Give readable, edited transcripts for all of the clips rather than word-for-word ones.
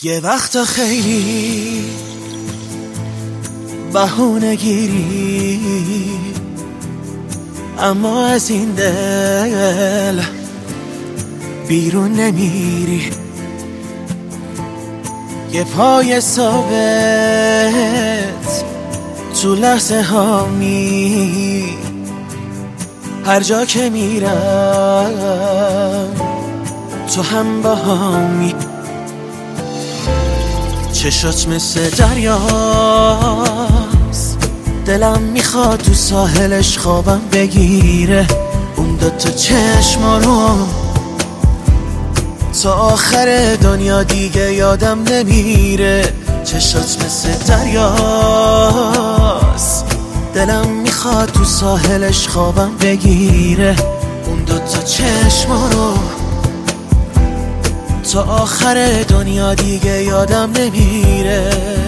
یه وقتا خیلی بهونه گیری، اما از این دل بیرون نمیری. یه پای ثابت تو لحظه ها می، هر جا که میرم تو هم با همی. چشات مثل دریاست، دلم میخواد تو ساحلش خوابم بگیره. اون دوتا چشما رو تا آخر دنیا دیگه یادم نمیره. چشات مثل دریاست، دلم میخواد تو ساحلش خوابم بگیره. اون دوتا چشما رو تا آخر دنیا دیگه یادم نمیره.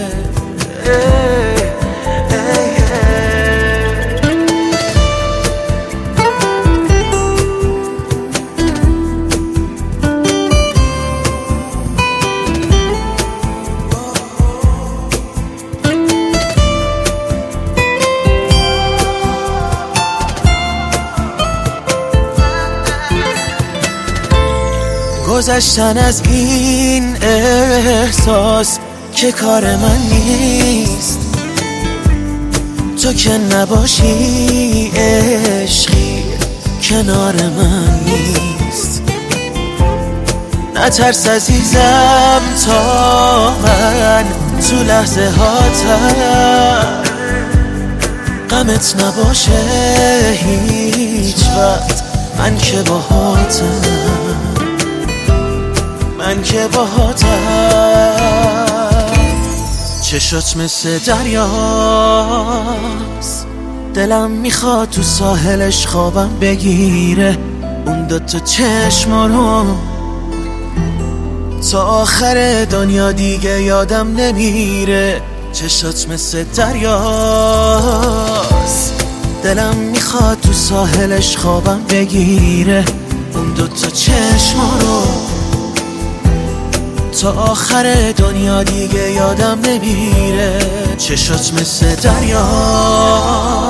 گذشتن از این احساس که کار من نیست، تو که نباشی عشقی کنار من نیست. نترس عزیزم تا من تو لحظه هاتم غمت نباشه هیچ وقت. من که باهاتم چشات مثل دریاست، دلم میخواد تو ساحلش خوابم بگیره. اون دوتا چشما رو تا آخر دنیا دیگه یادم نمیره. چشات مثل دریاست، دلم میخواد تو ساحلش خوابم بگیره. اون دوتا چشما رو تا آخر دنیا دیگه یادم نمیره. چشات مثل دریا